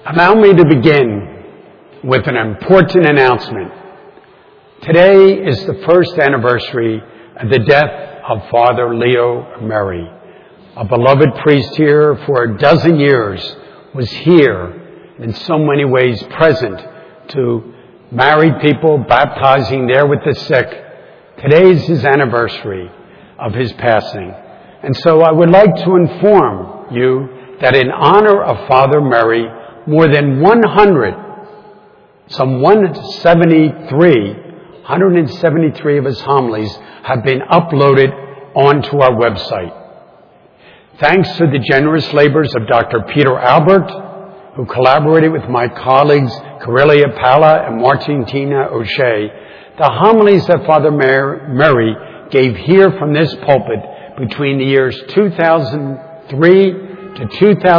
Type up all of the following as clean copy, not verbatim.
Allow me to begin with an important announcement. Today is the first anniversary of the death of Father Leo Murray. A beloved priest here for a dozen years, was here in so many ways present to married people, baptizing there with the sick. Today is his anniversary of his passing. And so I would like to inform you that in honor of Father Murray, more than 173 of his homilies have been uploaded onto our website. Thanks to the generous labors of Dr. Peter Albert, who collaborated with my colleagues Correlia Pala and Martina O'Shea, the homilies that Father Murray gave here from this pulpit between the years 2003 to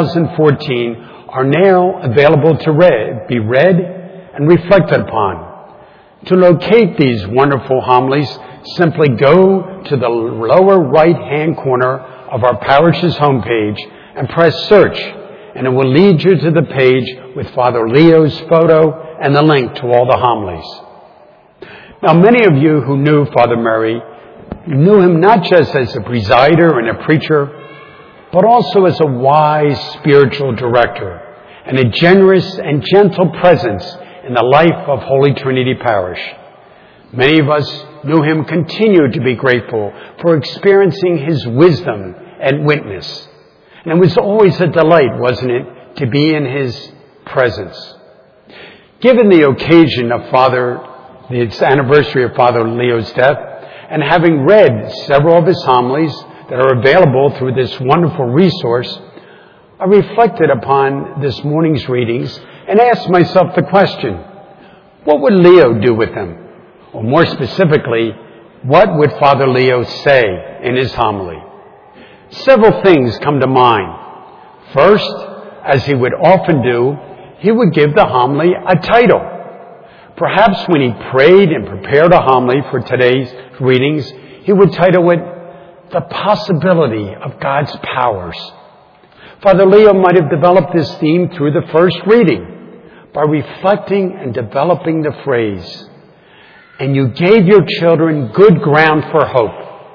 2014 are now available to be read and reflected upon. To locate these wonderful homilies, simply go to the lower right-hand corner of our parish's homepage and press search, and it will lead you to the page with Father Leo's photo and the link to all the homilies. Now, many of you who knew Father Murray knew him not just as a presider and a preacher, but also as a wise spiritual director and a generous and gentle presence in the life of Holy Trinity Parish. Many of us knew him, continue to be grateful for experiencing his wisdom and witness. And it was always a delight, wasn't it, to be in his presence. Given the occasion of the anniversary of Father Leo's death, and having read several of his homilies that are available through this wonderful resource, I reflected upon this morning's readings and asked myself the question, what would Leo do with them? Or more specifically, what would Father Leo say in his homily? Several things come to mind. First, as he would often do, he would give the homily a title. Perhaps when he prayed and prepared a homily for today's readings, he would title it, The Possibility of God's Powers. Father Leo might have developed this theme through the first reading by reflecting and developing the phrase, and you gave your children good ground for hope.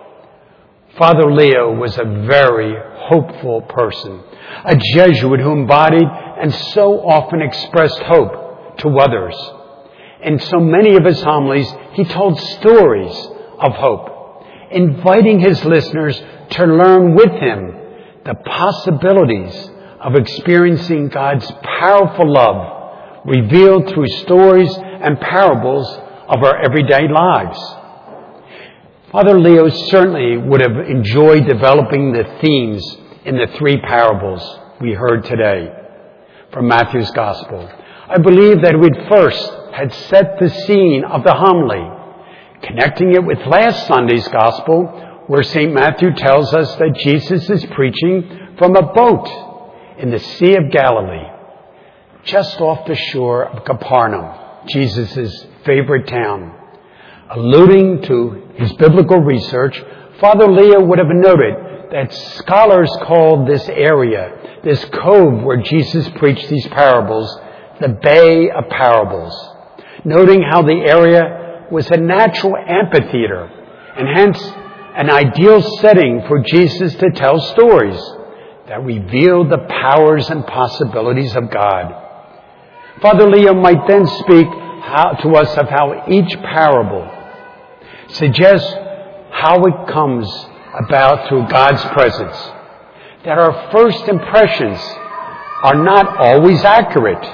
Father Leo was a very hopeful person, a Jesuit who embodied and so often expressed hope to others. In so many of his homilies, he told stories of hope, inviting his listeners to learn with him the possibilities of experiencing God's powerful love revealed through stories and parables of our everyday lives. Father Leo certainly would have enjoyed developing the themes in the three parables we heard today from Matthew's Gospel. I believe that we'd first had set the scene of the homily, connecting it with last Sunday's Gospel, where St. Matthew tells us that Jesus is preaching from a boat in the Sea of Galilee, just off the shore of Capernaum, Jesus' favorite town. Alluding to his biblical research, Father Leo would have noted that scholars called this area, this cove where Jesus preached these parables, the Bay of Parables, noting how the area was a natural amphitheater and hence an ideal setting for Jesus to tell stories that revealed the powers and possibilities of God. Father Leo might then speak to us of how each parable suggests how it comes about through God's presence, that our first impressions are not always accurate.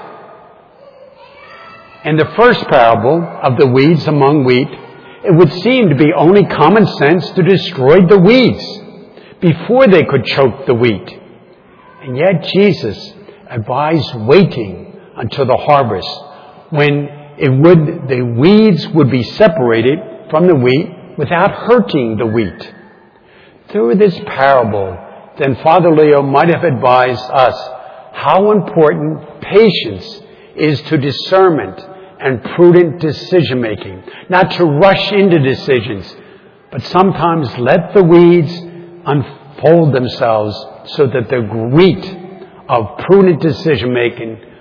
In the first parable of the weeds among wheat, it would seem to be only common sense to destroy the weeds before they could choke the wheat. And yet Jesus advised waiting until the harvest, when the weeds would be separated from the wheat without hurting the wheat. Through this parable, then Father Leo might have advised us how important patience is to discernment and prudent decision-making. Not to rush into decisions, but sometimes let the weeds unfold themselves so that the wheat of prudent decision-making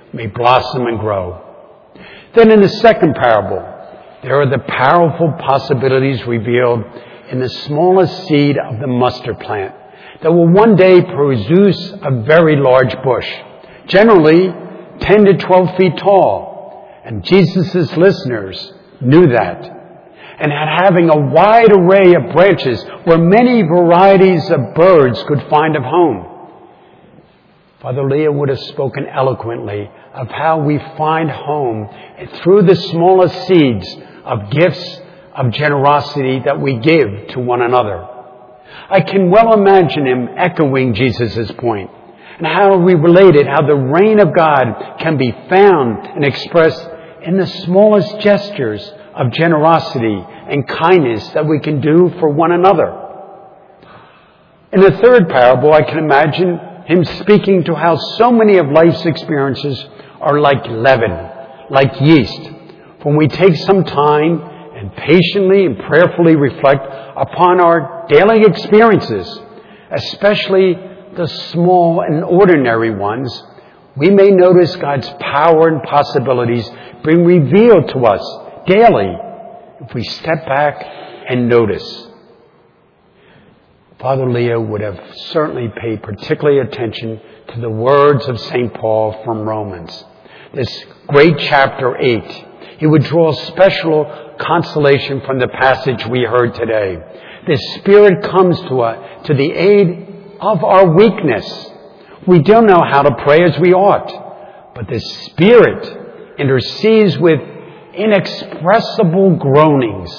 may blossom and grow. Then in the second parable, there are the powerful possibilities revealed in the smallest seed of the mustard plant that will one day produce a very large bush, generally 10 to 12 feet tall. And Jesus' listeners knew that. And having a wide array of branches where many varieties of birds could find a home. Father Leo would have spoken eloquently of how we find home through the smallest seeds of gifts of generosity that we give to one another. I can well imagine him echoing Jesus' point and how we related how the reign of God can be found and expressed in the smallest gestures of generosity and kindness that we can do for one another. In the third parable, I can imagine him speaking to how so many of life's experiences are like leaven, like yeast. When we take some time and patiently and prayerfully reflect upon our daily experiences, especially the small and ordinary ones, we may notice God's power and possibilities being revealed to us daily if we step back and notice. Father Leo would have certainly paid particularly attention to the words of St. Paul from Romans. This great chapter 8. He would draw special consolation from the passage we heard today. The Spirit comes to the aid of our weakness. We don't know how to pray as we ought, but the Spirit intercedes with inexpressible groanings.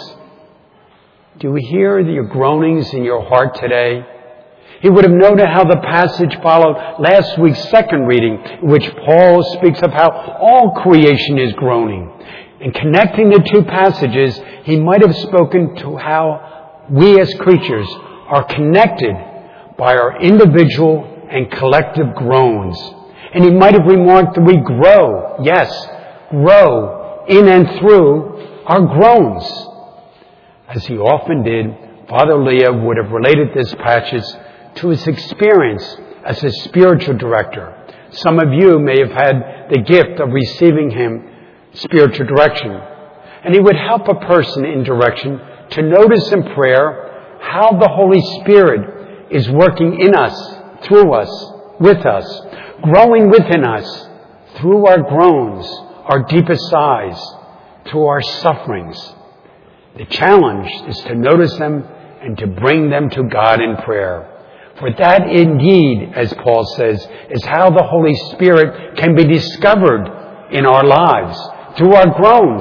Do we hear your groanings in your heart today? He would have noted how the passage followed last week's second reading, in which Paul speaks of how all creation is groaning. And connecting the two passages, he might have spoken to how we as creatures are connected by our individual and collective groans. And he might have remarked that we grow, yes, grow in and through our groans. As he often did, Father Leo would have related this passage to his experience as a spiritual director. Some of you may have had the gift of receiving him spiritual direction. And he would help a person in direction to notice in prayer how the Holy Spirit is working in us, through us, with us, growing within us through our groans, our deepest sighs, through our sufferings. The challenge is to notice them and to bring them to God in prayer. For that indeed, as Paul says, is how the Holy Spirit can be discovered in our lives, through our groans.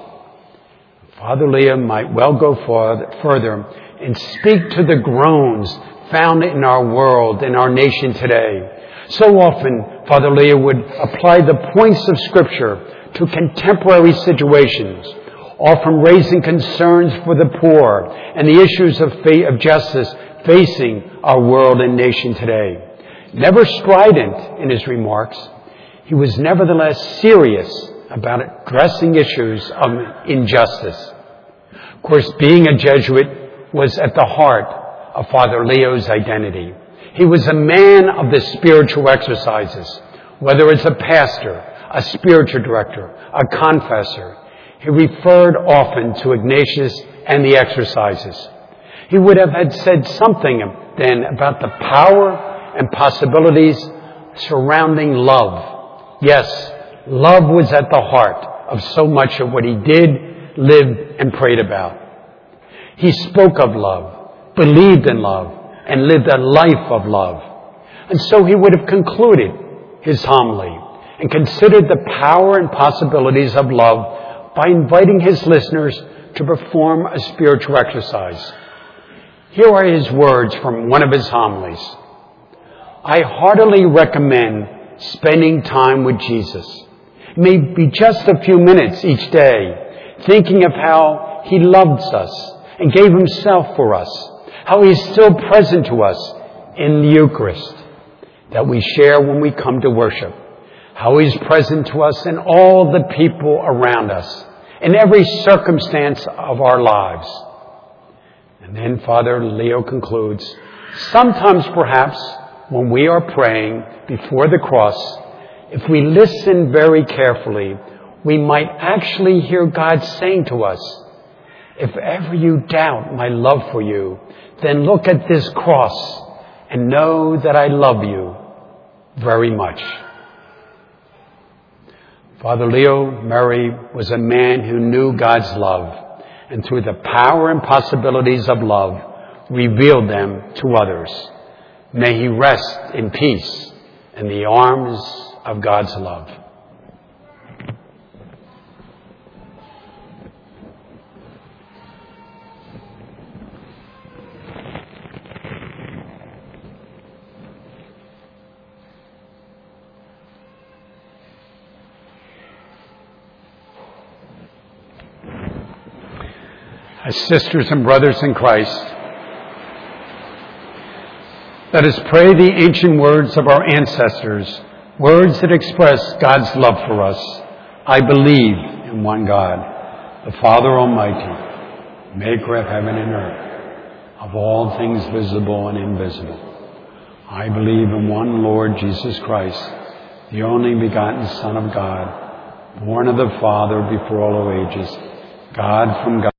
Father Leo might well go further and speak to the groans found in our world, in our nation today. So often, Father Leo would apply the points of Scripture to contemporary situations, often raising concerns for the poor and the issues of justice facing our world and nation today. Never strident in his remarks, he was nevertheless serious about addressing issues of injustice. Of course, being a Jesuit was at the heart of Father Leo's identity. He was a man of the spiritual exercises, whether as a pastor, a spiritual director, a confessor. He referred often to Ignatius and the exercises. He would have had said something then about the power and possibilities surrounding love. Yes, love was at the heart of so much of what he did, lived, and prayed about. He spoke of love, believed in love, and lived a life of love. And so he would have concluded his homily and considered the power and possibilities of love by inviting his listeners to perform a spiritual exercise. Here are his words from one of his homilies. I heartily recommend spending time with Jesus. It may be just a few minutes each day, thinking of how he loves us and gave himself for us, how he is still present to us in the Eucharist that we share when we come to worship, how he is present to us in all the people around us, in every circumstance of our lives. And then Father Leo concludes, sometimes perhaps when we are praying before the cross, if we listen very carefully, we might actually hear God saying to us, if ever you doubt my love for you, then look at this cross and know that I love you very much. Father Leo Murray was a man who knew God's love, and through the power and possibilities of love, revealed them to others. May he rest in peace in the arms of God's love. As sisters and brothers in Christ, let us pray the ancient words of our ancestors, words that express God's love for us. I believe in one God, the Father Almighty, maker of heaven and earth, of all things visible and invisible. I believe in one Lord Jesus Christ, the only begotten Son of God, born of the Father before all ages, God from God,